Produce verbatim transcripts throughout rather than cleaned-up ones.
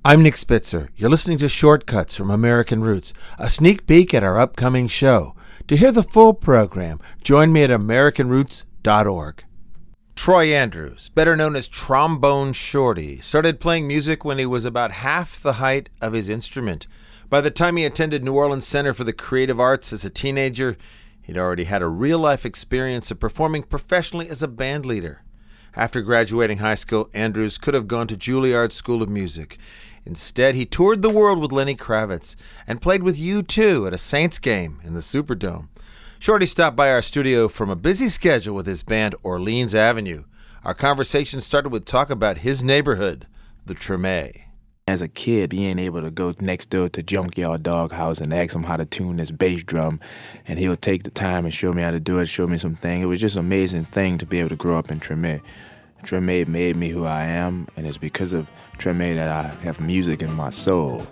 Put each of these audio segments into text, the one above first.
I'm Nick Spitzer. You're listening to Shortcuts from American Roots, a sneak peek at our upcoming show. To hear the full program, join me at american roots dot org. Troy Andrews, better known as Trombone Shorty, started playing music when he was about half the height of his instrument. By the time he attended New Orleans Center for the Creative Arts as a teenager, he'd already had a real-life experience of performing professionally as a band leader. After graduating high school, Andrews could have gone to Juilliard School of Music. Instead, he toured the world with Lenny Kravitz and played with U two at a Saints game in the Superdome. Shorty stopped by our studio from a busy schedule with his band Orleans Avenue. Our conversation started with talk about his neighborhood, the Treme. As a kid, being able to go next door to Junkyard Doghouse and ask him how to tune this bass drum, and he would take the time and show me how to do it, show me some things. It was just an amazing thing to be able to grow up in Treme. Treme made me who I am, and it's because of Treme that I have music in my soul.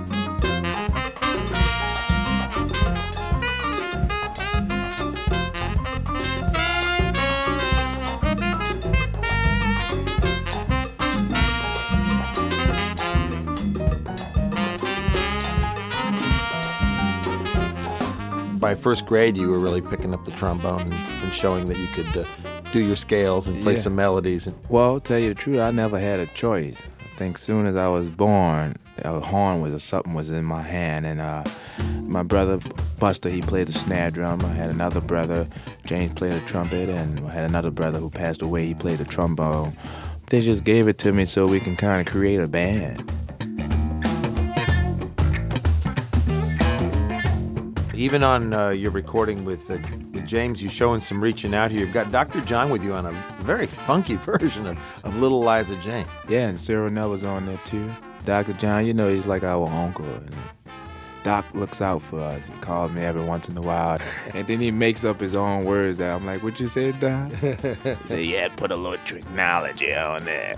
By first grade, you were really picking up the trombone and, and showing that you could uh, do your scales and play yeah. some melodies. And... Well, to tell you the truth, I never had a choice. I think soon as I was born, a horn was or something was in my hand, and uh, my brother Buster, he played the snare drum. I had another brother, James, played the trumpet, and I had another brother who passed away. He played the trombone. They just gave it to me so we can kind of create a band. Even on uh, your recording with, uh, with James, you're showing some reaching out here. You've got Doctor John with you on a very funky version of, of Little Liza Jane. Yeah, and Cyril Nella's on there too. Doctor John, you know, he's like our uncle. And Doc looks out for us. He calls me every once in a while. And then he makes up his own words that I'm like, what you say, Doc? He said, yeah, put a little technology on there.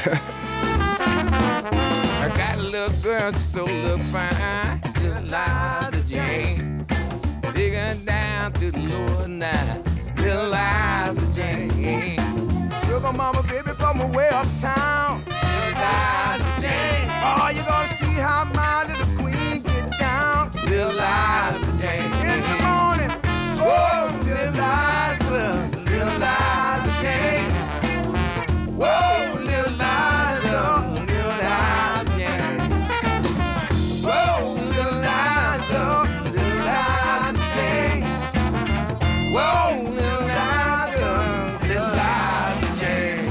I got a little girl, so look fine. Little Liza Jane. Dig her down to the lower nine. Little Liza Jane. Sugar mama, baby, from way uptown. Little Liza Jane. Oh, you're gonna see how my little queen get down. Little Liza Jane. In the morning, oh, little Liza, little Liza Jane. Whoa, little Liza, little Liza Jane. Whoa, little Liza, little Liza Jane. Whoa, little Liza, little Liza Jane.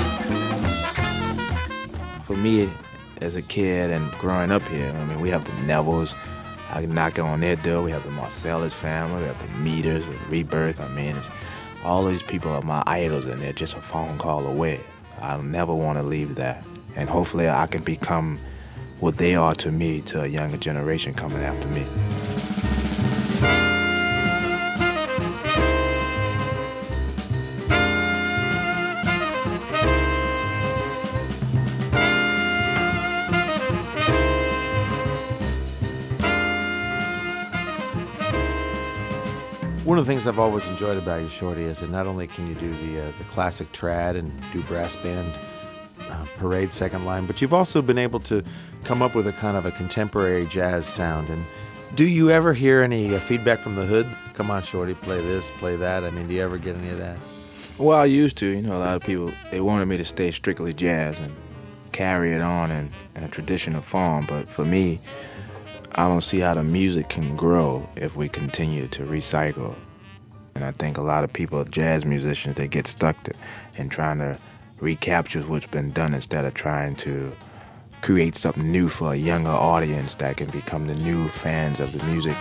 For me, as a kid and growing up here, I mean, we have the Nevilles. I can knock on their door. We have the Marcellus family. We have the Meters, the Rebirth. I mean, it's, all these people are my idols, and they're just a phone call away. I'll never want to leave that. And hopefully I can become what they are to me, to a younger generation coming after me. One of the things I've always enjoyed about you, Shorty, is that not only can you do the uh, the classic trad and do brass band uh, parade second line, but you've also been able to come up with a kind of a contemporary jazz sound. And do you ever hear any uh, feedback from the hood? Come on, Shorty, play this, play that. I mean, do you ever get any of that? Well, I used to. You know, a lot of people, they wanted me to stay strictly jazz and carry it on in, in a traditional form. But for me, I don't see how the music can grow if we continue to recycle. And I think a lot of people, jazz musicians, they get stuck to, in trying to recapture what's been done instead of trying to create something new for a younger audience that can become the new fans of the music.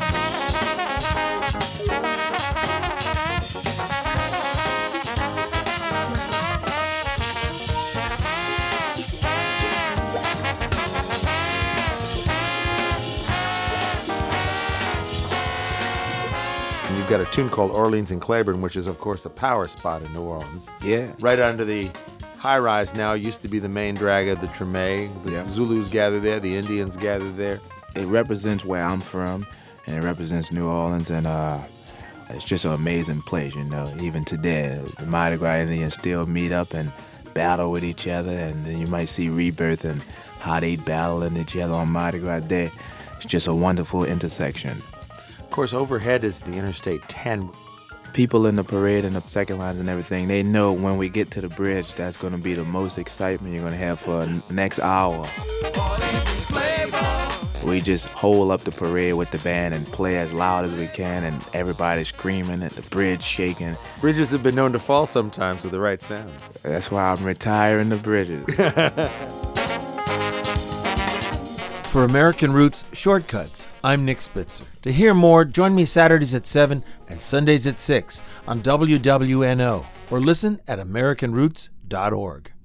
You've got a tune called Orleans and Claiborne, which is, of course, a power spot in New Orleans. Yeah. Right under the high-rise now used to be the main drag of the Treme. The yeah. Zulus gather there. The Indians gather there. It represents where I'm from, and it represents New Orleans, and uh, it's just an amazing place, you know. Even today, the Mardi Gras Indians still meet up and battle with each other, and then you might see Rebirth and how they battling each other on Mardi Gras Day. It's just a wonderful intersection. Of course, overhead is the Interstate ten. People in the parade and the second lines and everything, they know when we get to the bridge, that's going to be the most excitement you're going to have for the next hour. We just hold up the parade with the band and play as loud as we can, and everybody's screaming and the bridge shaking. Bridges have been known to fall sometimes with the right sound. That's why I'm retiring the bridges. For American Roots Shortcuts, I'm Nick Spitzer. To hear more, join me Saturdays at seven and Sundays at six on W W N O or listen at American Roots dot org.